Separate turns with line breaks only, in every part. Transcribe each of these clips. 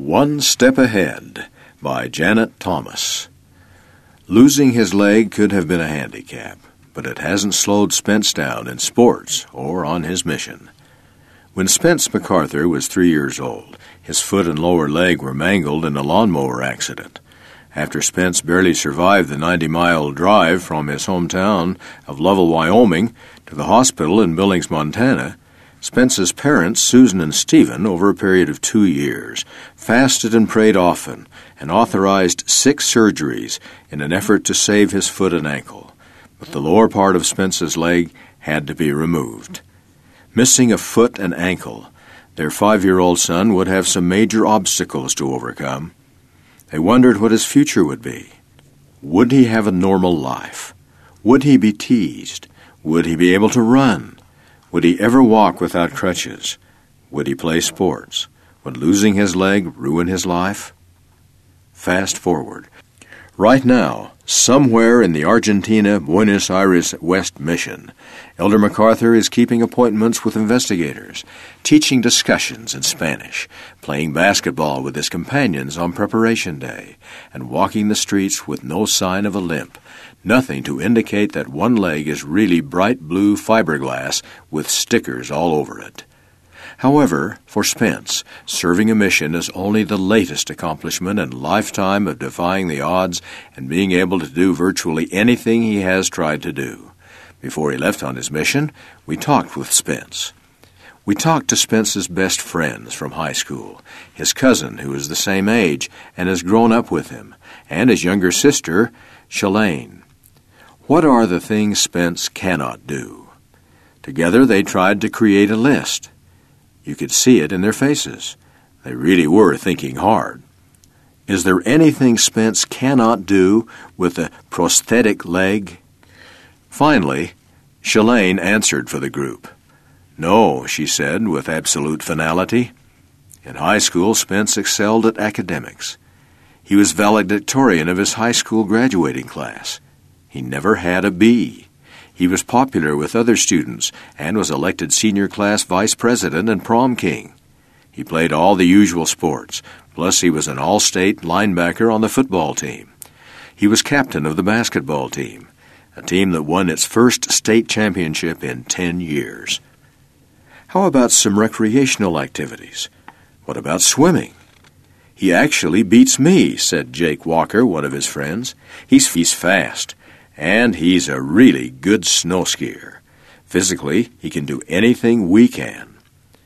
One Step Ahead by Janet Thomas. Losing his leg could have been a handicap, but it hasn't slowed Spence down in sports or on his mission. When Spence MacArthur was 3 years old, his foot and lower leg were mangled in a lawnmower accident. After Spence barely survived the 90-mile drive from his hometown of Lovell, Wyoming, to the hospital in Billings, Montana, Spence's parents, Susan and Stephen, over a period of 2 years, fasted and prayed often and authorized 6 surgeries in an effort to save his foot and ankle. But the lower part of Spence's leg had to be removed. Missing a foot and ankle, their 5-year-old son would have some major obstacles to overcome. They wondered what his future would be. Would he have a normal life? Would he be teased? Would he be able to run? Would he ever walk without crutches? Would he play sports? Would losing his leg ruin his life? Fast forward. Right now, somewhere in the Argentina Buenos Aires West Mission, Elder MacArthur is keeping appointments with investigators, teaching discussions in Spanish, playing basketball with his companions on preparation day, and walking the streets with no sign of a limp, nothing to indicate that one leg is really bright blue fiberglass with stickers all over it. However, for Spence, serving a mission is only the latest accomplishment in a lifetime of defying the odds and being able to do virtually anything he has tried to do. Before he left on his mission, we talked with Spence. We talked to Spence's best friends from high school, his cousin who is the same age and has grown up with him, and his younger sister, Shalane. What are the things Spence cannot do? Together they tried to create a list. You could see it in their faces. They really were thinking hard. Is there anything Spence cannot do with a prosthetic leg? Finally, Shalane answered for the group. No, she said with absolute finality. In high school, Spence excelled at academics. He was valedictorian of his high school graduating class. He never had a B. He was popular with other students and was elected senior class vice president and prom king. He played all the usual sports, plus he was an all-state linebacker on the football team. He was captain of the basketball team, a team that won its first state championship in 10 years. How about some recreational activities? What about swimming? He actually beats me, said Jake Walker, one of his friends. He's fast. And he's a really good snow skier. Physically, he can do anything we can.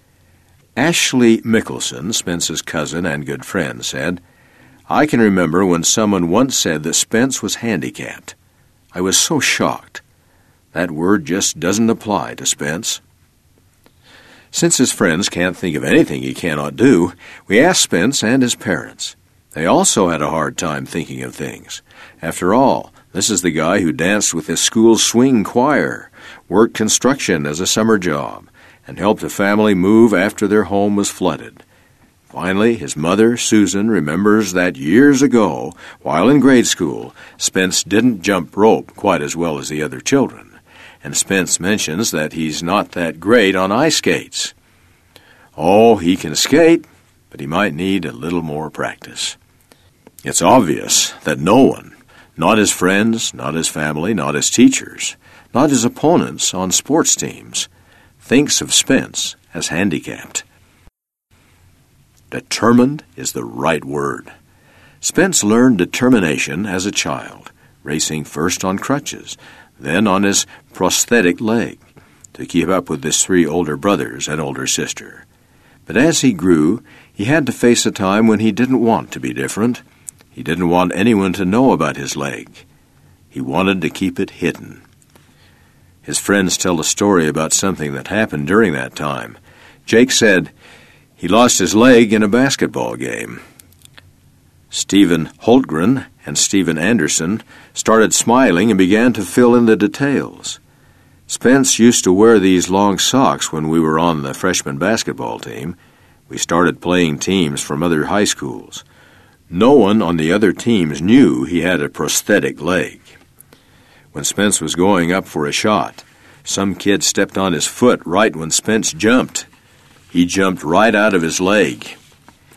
Ashley Mickelson, Spence's cousin and good friend, said, I can remember when someone once said that Spence was handicapped. I was so shocked. That word just doesn't apply to Spence. Since his friends can't think of anything he cannot do, we asked Spence and his parents. They also had a hard time thinking of things. After all, this is the guy who danced with his school's swing choir, worked construction as a summer job, and helped a family move after their home was flooded. Finally, his mother, Susan, remembers that years ago, while in grade school, Spence didn't jump rope quite as well as the other children, and Spence mentions that he's not that great on ice skates. Oh, he can skate, but he might need a little more practice. It's obvious that no one, not his friends, not his family, not his teachers, not his opponents on sports teams, thinks of Spence as handicapped. Determined is the right word. Spence learned determination as a child, racing first on crutches, then on his prosthetic leg, to keep up with his 3 older brothers and older sister. But as he grew, he had to face a time when he didn't want to be different. He didn't want anyone to know about his leg. He wanted to keep it hidden. His friends tell a story about something that happened during that time. Jake said he lost his leg in a basketball game. Stephen Holtgren and Stephen Anderson started smiling and began to fill in the details. Spence used to wear these long socks when we were on the freshman basketball team. We started playing teams from other high schools. No one on the other teams knew he had a prosthetic leg. When Spence was going up for a shot, some kid stepped on his foot right when Spence jumped. He jumped right out of his leg.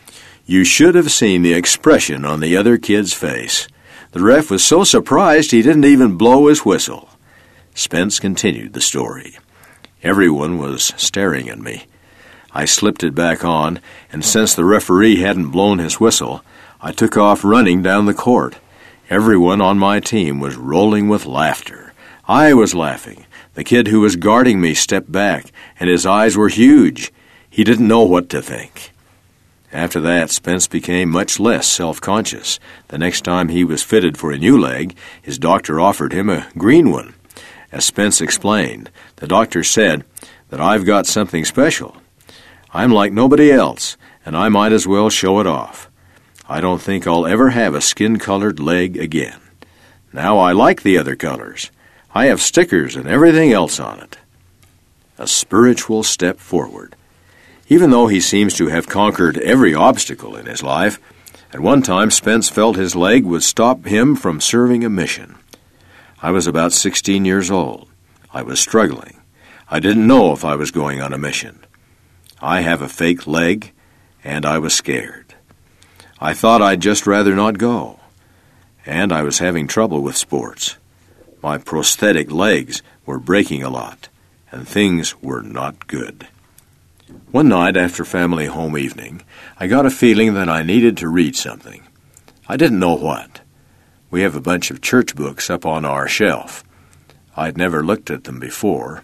You should have seen the expression on the other kid's face. The ref was so surprised he didn't even blow his whistle. Spence continued the story. Everyone was staring at me. I slipped it back on, and since the referee hadn't blown his whistle, I took off running down the court. Everyone on my team was rolling with laughter. I was laughing. The kid who was guarding me stepped back, and his eyes were huge. He didn't know what to think. After that, Spence became much less self-conscious. The next time he was fitted for a new leg, his doctor offered him a green one. As Spence explained, the doctor said that I've got something special. I'm like nobody else, and I might as well show it off. I don't think I'll ever have a skin-colored leg again. Now I like the other colors. I have stickers and everything else on it. A spiritual step forward. Even though he seems to have conquered every obstacle in his life, at one time Spence felt his leg would stop him from serving a mission. I was about 16 years old. I was struggling. I didn't know if I was going on a mission. I have a fake leg, and I was scared. I thought I'd just rather not go. And I was having trouble with sports. My prosthetic legs were breaking a lot, and things were not good. One night after family home evening, I got a feeling that I needed to read something. I didn't know what. We have a bunch of church books up on our shelf. I'd never looked at them before.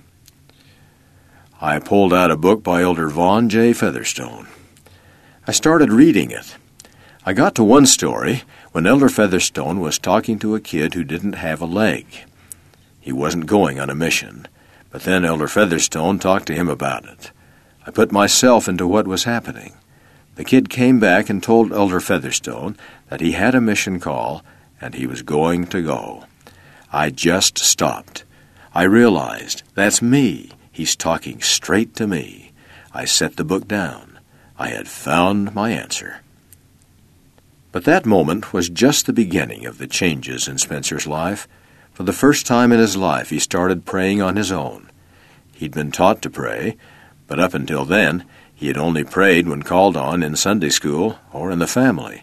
I pulled out a book by Elder Vaughn J. Featherstone. I started reading it. I got to one story when Elder Featherstone was talking to a kid who didn't have a leg. He wasn't going on a mission, but then Elder Featherstone talked to him about it. I put myself into what was happening. The kid came back and told Elder Featherstone that he had a mission call and he was going to go. I just stopped. I realized, that's me. He's talking straight to me. I set the book down. I had found my answer. But that moment was just the beginning of the changes in Spencer's life. For the first time in his life, he started praying on his own. He'd been taught to pray, but up until then, he had only prayed when called on in Sunday school or in the family.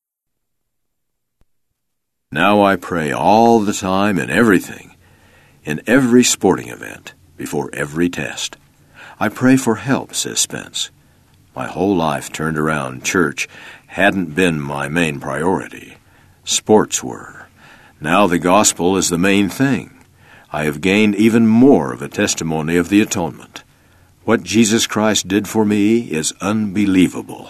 Now I pray all the time in everything, in every sporting event, before every test. I pray for help, says Spence. My whole life turned around. Church hadn't been my main priority. Sports were. Now the gospel is the main thing. I have gained even more of a testimony of the atonement. What Jesus Christ did for me is unbelievable.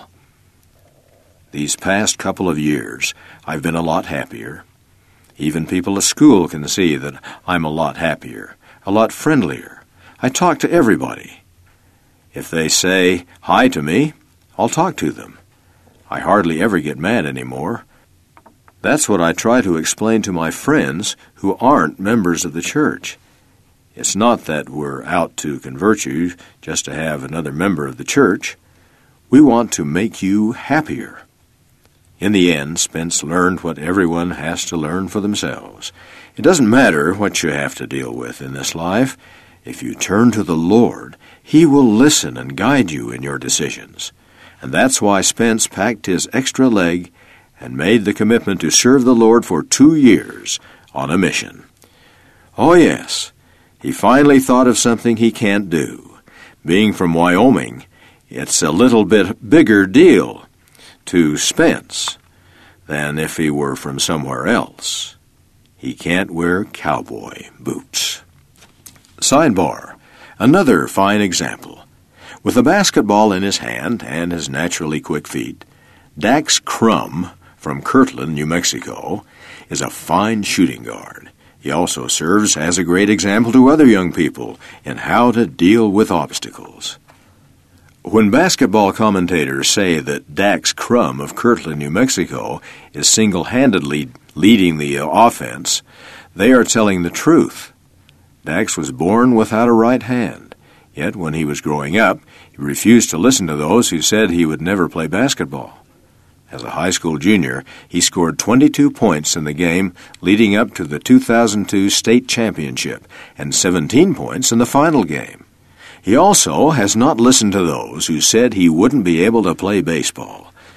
These past couple of years, I've been a lot happier. Even people at school can see that I'm a lot happier, a lot friendlier. I talk to everybody. If they say hi to me, I'll talk to them. I hardly ever get mad anymore. That's what I try to explain to my friends who aren't members of the church. It's not that we're out to convert you just to have another member of the church. We want to make you happier. In the end, Spence learned what everyone has to learn for themselves. It doesn't matter what you have to deal with in this life. If you turn to the Lord, He will listen and guide you in your decisions. And that's why Spence packed his extra leg and made the commitment to serve the Lord for 2 years on a mission. Oh yes, he finally thought of something he can't do. Being from Wyoming, it's a little bit bigger deal to Spence than if he were from somewhere else. He can't wear cowboy boots. Sidebar, another fine example. With a basketball in his hand and his naturally quick feet, Dax Crum from Kirtland, New Mexico, is a fine shooting guard. He also serves as a great example to other young people in how to deal with obstacles. When basketball commentators say that Dax Crum of Kirtland, New Mexico, is single-handedly leading the offense, they are telling the truth. Dax was born without a right hand, yet when he was growing up, he refused to listen to those who said he would never play basketball. As a high school junior, he scored 22 points in the game leading up to the 2002 state championship and 17 points in the final game. He also has not listened to those who said he wouldn't be able to play baseball.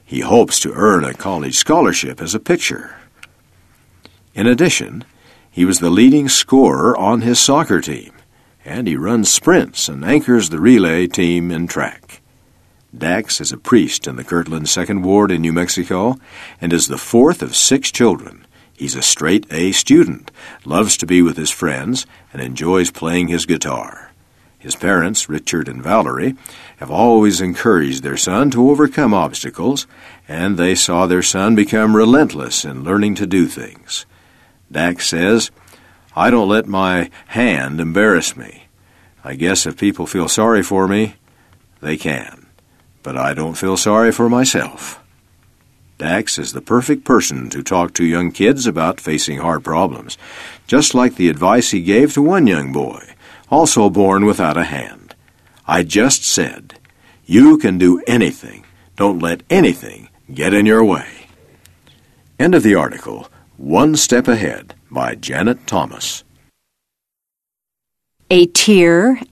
He hopes to earn a college scholarship as a pitcher. In addition, he was the leading scorer on his soccer team, and he runs sprints and anchors the relay team in track. Dax is a priest in the Kirtland Second Ward in New Mexico and is the fourth of 6 children. He's a straight-A student, loves to be with his friends, and enjoys playing his guitar. His parents, Richard and Valerie, have always encouraged their son to overcome obstacles, and they saw their son become relentless in learning to do things. Dax says, "I don't let my hand embarrass me. I guess if people feel sorry for me, they can. But I don't feel sorry for myself." Dax is the perfect person to talk to young kids about facing hard problems, just like the advice he gave to one young boy, also born without a hand. "I just said, you can do anything. Don't let anything get in your way." End of the article, One Step Ahead, by Janet Thomas.
A tear